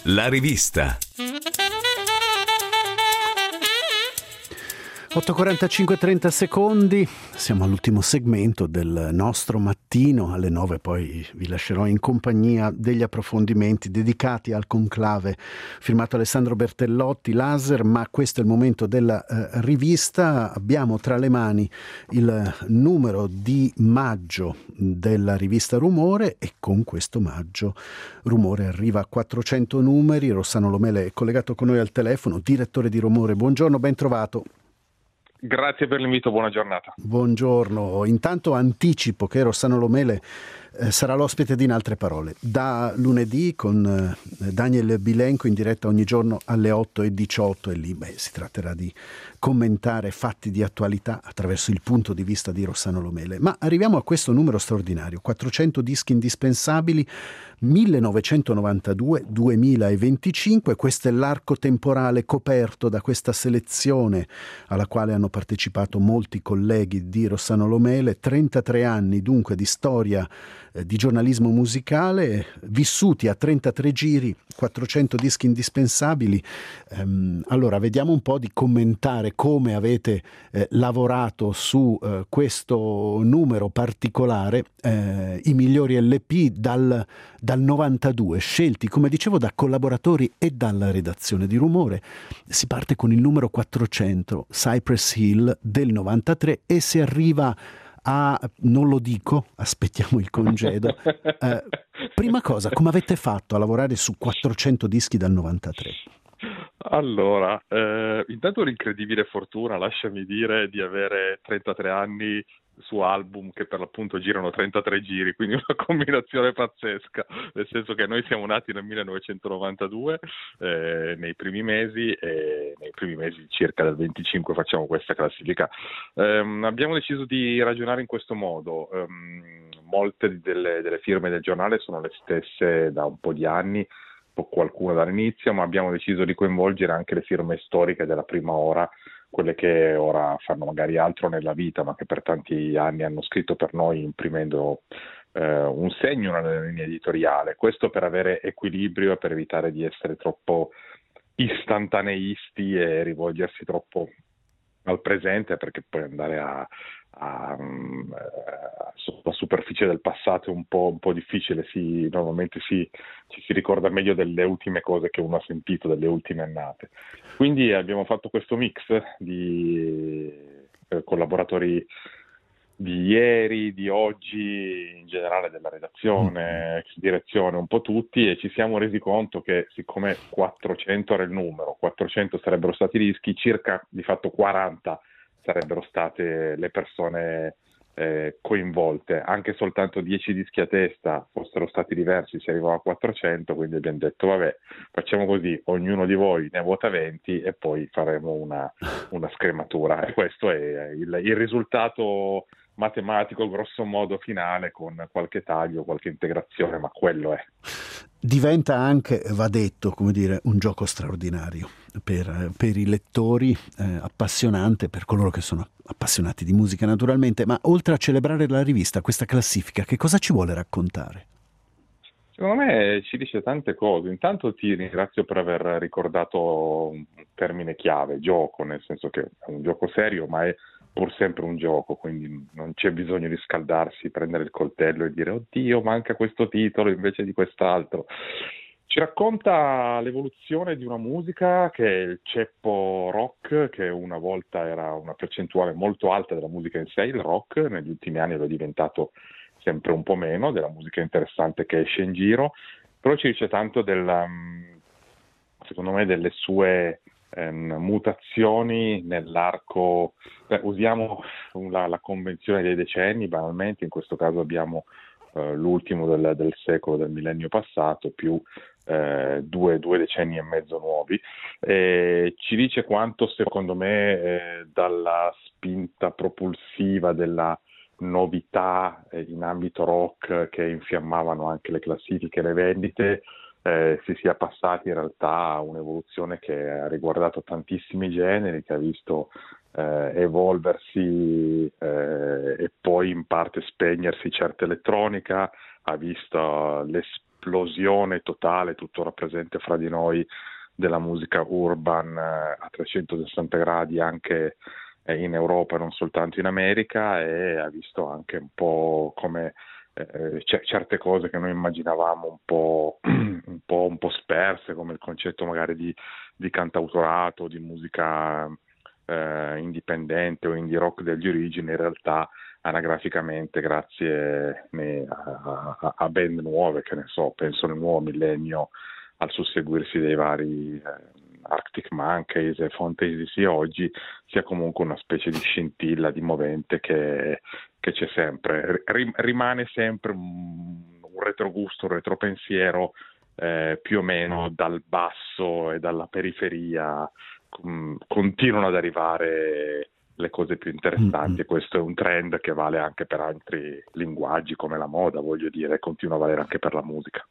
La rivista. 8:45, 30 secondi, siamo all'ultimo segmento del nostro mattino, alle 9 poi vi lascerò in compagnia degli approfondimenti dedicati al conclave firmato Alessandro Bertellotti, Laser, ma questo è il momento della rivista. Abbiamo tra le mani il numero di maggio della rivista Rumore e con questo maggio Rumore arriva a 400 numeri. Rossano Lomele è collegato con noi al telefono, direttore di Rumore. Buongiorno, ben trovato. Grazie per l'invito, buona giornata. Buongiorno, intanto anticipo che Rossano Lomele sarà l'ospite di In Altre Parole da lunedì con Daniel Bilenco in diretta ogni giorno alle 8:18 e lì si tratterà di commentare fatti di attualità attraverso il punto di vista di Rossano Lomele. Ma arriviamo a questo numero straordinario, 400 dischi indispensabili 1992-2025, questo è l'arco temporale coperto da questa selezione alla quale hanno partecipato molti colleghi di Rossano Lomele, 33 anni dunque di storia di giornalismo musicale, vissuti a 33 giri, 400 dischi indispensabili. Allora, vediamo un po' di commentare come avete lavorato su questo numero particolare, i migliori LP dal 92, scelti, come dicevo, da collaboratori e dalla redazione di Rumore. Si parte con il numero 400, Cypress Hill del 93, e si arriva a, non lo dico, aspettiamo il congedo. Prima cosa, come avete fatto a lavorare su 400 dischi dal 93? Allora, intanto un'incredibile fortuna, lasciami dire, di avere 33 anni su album che per l'appunto girano 33 giri, quindi una combinazione pazzesca, nel senso che noi siamo nati nel 1992, nei primi mesi circa del 25 facciamo questa classifica. Abbiamo deciso di ragionare in questo modo. Molte delle firme del giornale sono le stesse da un po' di anni, qualcuno dall'inizio, ma abbiamo deciso di coinvolgere anche le firme storiche della prima ora, quelle che ora fanno magari altro nella vita, ma che per tanti anni hanno scritto per noi imprimendo un segno, una linea editoriale. Questo per avere equilibrio e per evitare di essere troppo istantaneisti e rivolgersi troppo al presente, perché poi andare sulla superficie del passato è un po' difficile. Normalmente ci si ricorda meglio delle ultime cose che uno ha sentito, delle ultime annate. Quindi abbiamo fatto questo mix di collaboratori di ieri, di oggi, in generale della redazione, ex direzione, un po' tutti, e ci siamo resi conto che siccome 400 era il numero, 400 sarebbero stati i dischi, circa di fatto 40 sarebbero state le persone coinvolte. Anche soltanto 10 dischi a testa fossero stati diversi, si arrivava a 400, quindi abbiamo detto vabbè, facciamo così, ognuno di voi ne vota 20 e poi faremo una scrematura, e questo è il risultato matematico grosso modo finale, con qualche taglio, qualche integrazione, ma quello è. Diventa anche, va detto, come dire, un gioco straordinario per i lettori, appassionante per coloro che sono appassionati di musica naturalmente, ma oltre a celebrare la rivista, questa classifica, che cosa ci vuole raccontare? Secondo me ci dice tante cose. Intanto ti ringrazio per aver ricordato un termine chiave, gioco, nel senso che è un gioco serio, ma è pur sempre un gioco, quindi non c'è bisogno di scaldarsi, prendere il coltello e dire oddio, manca questo titolo invece di quest'altro. Ci racconta l'evoluzione di una musica che è il ceppo rock, che una volta era una percentuale molto alta della musica in sé, il rock, negli ultimi anni lo è diventato sempre un po' meno, della musica interessante che esce in giro, però ci dice tanto secondo me, delle sue mutazioni nell'arco. Usiamo la convenzione dei decenni, banalmente, in questo caso abbiamo l'ultimo del secolo, del millennio passato, più due decenni e mezzo nuovi. Ci dice quanto, secondo me, dalla spinta propulsiva della novità in ambito rock, che infiammavano anche le classifiche e le vendite, si sia passati in realtà a un'evoluzione che ha riguardato tantissimi generi, che ha visto evolversi e poi in parte spegnersi certa elettronica, ha visto l'esplosione totale, tuttora presente fra di noi, della musica urban a 360 gradi anche in Europa, non soltanto in America, e ha visto anche un po' come certe cose che noi immaginavamo un po' sperse, come il concetto magari di cantautorato, di musica indipendente o indie rock degli origini, in realtà anagraficamente, grazie a band nuove, che ne so, penso nel nuovo millennio, al susseguirsi dei vari Arctic Monkeys e Fontaine's DC, oggi sia comunque una specie di scintilla, di movente che c'è sempre. Rimane sempre un retrogusto, un retropensiero più o meno dal basso e dalla periferia, continuano ad arrivare le cose più interessanti, e questo è un trend che vale anche per altri linguaggi come la moda, voglio dire, continua a valere anche per la musica.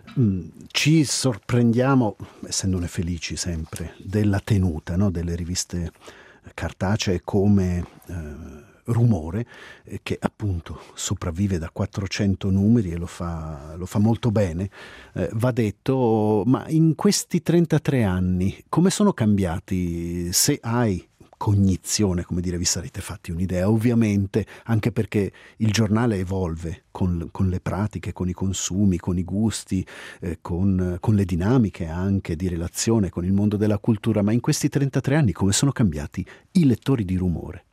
Ci sorprendiamo, essendone felici sempre, della tenuta, no? Delle riviste cartacee come Rumore, che appunto sopravvive da 400 numeri e lo fa molto bene. Va detto, ma in questi 33 anni come sono cambiati, se hai cognizione, come dire, vi sarete fatti un'idea, ovviamente, anche perché il giornale evolve con le pratiche, con i consumi, con i gusti, con le dinamiche anche di relazione con il mondo della cultura. Ma in questi 33 anni come sono cambiati i lettori di Rumore?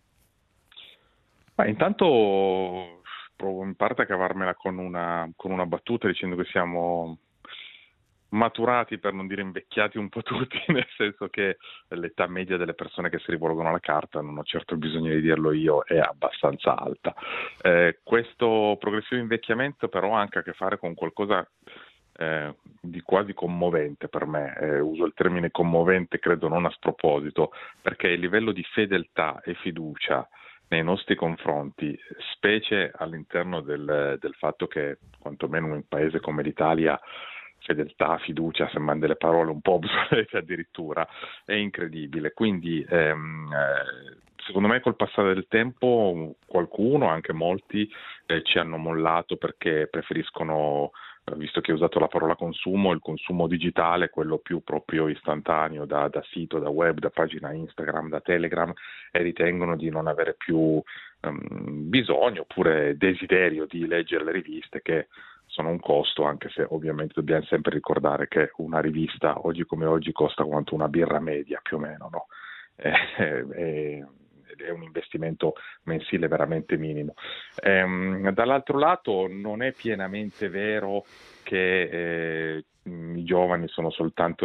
Ma intanto provo in parte a cavarmela con una battuta, dicendo che siamo maturati, per non dire invecchiati un po' tutti, nel senso che l'età media delle persone che si rivolgono alla carta, non ho certo bisogno di dirlo io, è abbastanza alta. Questo progressivo invecchiamento però ha anche a che fare con qualcosa di quasi commovente per me. Uso il termine commovente, credo non a sproposito, perché il livello di fedeltà e fiducia nei nostri confronti, specie all'interno del fatto che, quantomeno in un paese come l'Italia, fedeltà, fiducia, sembrano delle parole un po' obsolete addirittura, è incredibile. Quindi secondo me col passare del tempo qualcuno, anche molti, ci hanno mollato perché preferiscono, visto che hai usato la parola consumo, il consumo digitale, quello più proprio istantaneo, da sito, da web, da pagina Instagram, da Telegram, e ritengono di non avere più bisogno oppure desiderio di leggere le riviste, che sono un costo, anche se ovviamente dobbiamo sempre ricordare che una rivista oggi come oggi costa quanto una birra media, più o meno, no? È un investimento mensile veramente minimo. Dall'altro lato non è pienamente vero che i giovani sono soltanto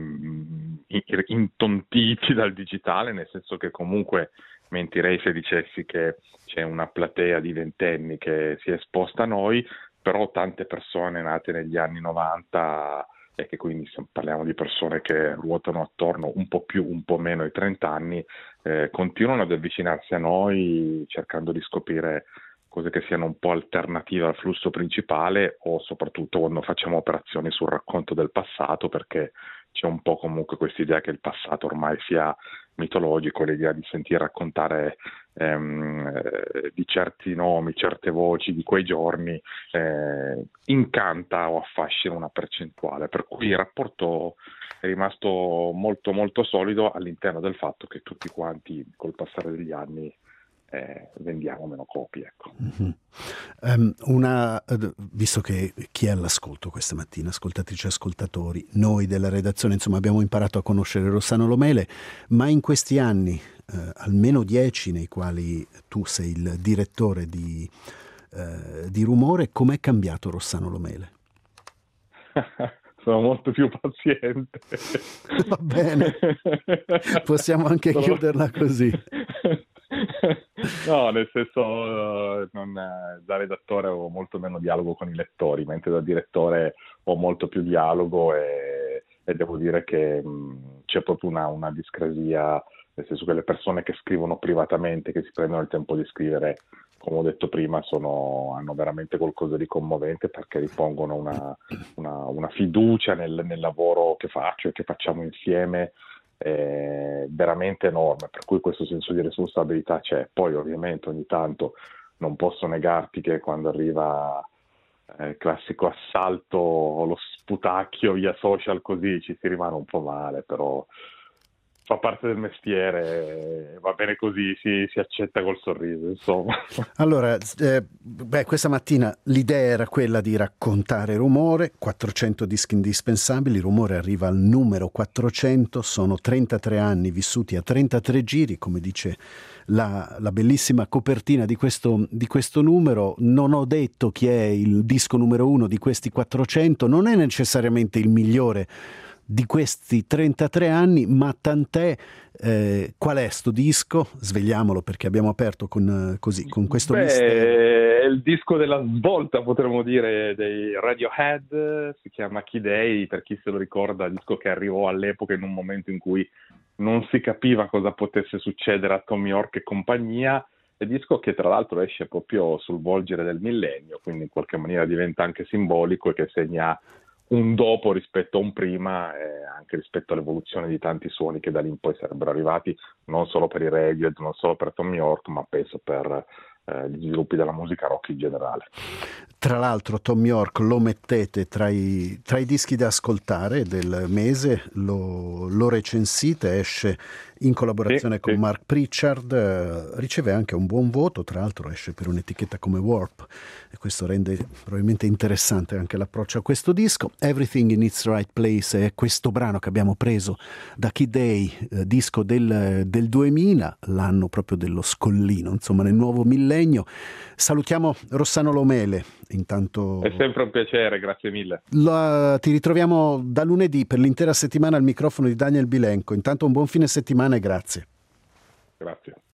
intontiti dal digitale, nel senso che comunque mentirei se dicessi che c'è una platea di ventenni che si è esposta a noi, però tante persone nate negli anni 90, e che quindi parliamo di persone che ruotano attorno un po' più, un po' meno ai 30 anni, continuano ad avvicinarsi a noi cercando di scoprire cose che siano un po' alternative al flusso principale, o soprattutto quando facciamo operazioni sul racconto del passato, perché c'è un po' comunque questa idea che il passato ormai sia mitologico, l'idea di sentire raccontare di certi nomi, certe voci di quei giorni incanta o affascina una percentuale, per cui il rapporto è rimasto molto molto solido, all'interno del fatto che tutti quanti col passare degli anni vendiamo meno copie, ecco. Visto che chi è all'ascolto questa mattina, ascoltatrici e ascoltatori, noi della redazione, insomma, abbiamo imparato a conoscere Rossano Lomele, ma in questi anni, almeno 10 nei quali tu sei il direttore di Rumore, com'è cambiato Rossano Lomele? Sono molto più paziente. Va bene, possiamo anche chiuderla così. No, nel senso, da redattore ho molto meno dialogo con i lettori, mentre da direttore ho molto più dialogo, e devo dire che c'è proprio una discrasia, nel senso che le persone che scrivono privatamente, che si prendono il tempo di scrivere come ho detto prima, hanno veramente qualcosa di commovente, perché ripongono una fiducia nel lavoro che faccio e che facciamo insieme, veramente enorme, per cui questo senso di responsabilità c'è. Poi ovviamente ogni tanto non posso negarti che quando arriva il classico assalto o lo sputacchio via social, così ci si rimane un po' male, però fa parte del mestiere, va bene così, si accetta col sorriso, insomma. Allora, questa mattina l'idea era quella di raccontare Rumore, 400 dischi indispensabili. Rumore arriva al numero 400, sono 33 anni vissuti a 33 giri, come dice la bellissima copertina di questo numero. Non ho detto chi è il disco numero uno di questi 400, non è necessariamente il migliore di questi 33 anni, ma tant'è. Qual è sto disco? Svegliamolo, perché abbiamo aperto con questo mistero. È il disco della svolta, potremmo dire, dei Radiohead, si chiama Kid A, per chi se lo ricorda, disco che arrivò all'epoca in un momento in cui non si capiva cosa potesse succedere a Tom York e compagnia, e disco che tra l'altro esce proprio sul volgere del millennio, quindi in qualche maniera diventa anche simbolico e che segna un dopo rispetto a un prima, e anche rispetto all'evoluzione di tanti suoni che da lì in poi sarebbero arrivati, non solo per i Radiohead, non solo per Tom York, ma penso per gli sviluppi della musica rock in generale. Tra l'altro Tom York lo mettete tra i dischi da ascoltare del mese, lo recensite, esce in collaborazione con Mark Pritchard, riceve anche un buon voto, tra l'altro esce per un'etichetta come Warp, e questo rende probabilmente interessante anche l'approccio a questo disco. Everything in its Right Place è questo brano che abbiamo preso da Kid A, disco del 2000, l'anno proprio dello scollino, insomma nel nuovo millennio. Salutiamo Rossano Lomele. Intanto è sempre un piacere, grazie mille. Ti ritroviamo da lunedì per l'intera settimana al microfono di Daniel Bilenco. Intanto un buon fine settimana e grazie. Grazie.